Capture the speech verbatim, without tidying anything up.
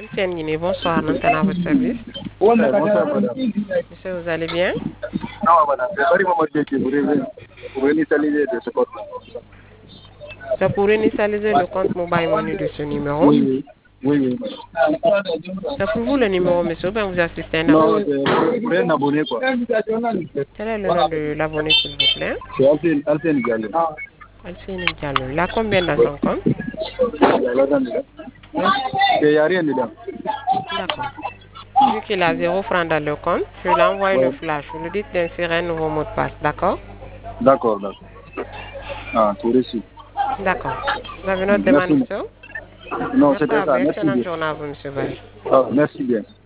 Tiens, Guinée, bonsoir, maintenant à votre service. Ouais, bonsoir, madame. Monsieur, vous allez bien? Non, madame, c'est Barry Mamadou qui vous pour initialiser de ce code-là. C'est pour initialiser le compte mobile money de ce numéro. Oui, oui, oui. C'est pour vous le numéro, monsieur, ou bien vous assistez à un Non, abonné? c'est pour un abonné, quoi. Quel est le nom de l'abonné, s'il vous plaît? C'est Alten, Alten Diallo. Alcine Diallo. Là, combien dans son compte? Il n'y a rien dedans. D'accord. Vu qu'il a zéro franc dans le compte, je lui envoie le Ouais. flash. Vous lui dites d'insérer un nouveau mot de passe, d'accord? D'accord, d'accord. Ah, c'est reçu. D'accord. Vous avez notre demande, Merci. monsieur? Non, Merci c'était à vous. ça. Merci Excellente bien. journée à vous, monsieur Barry. Ah, merci bien.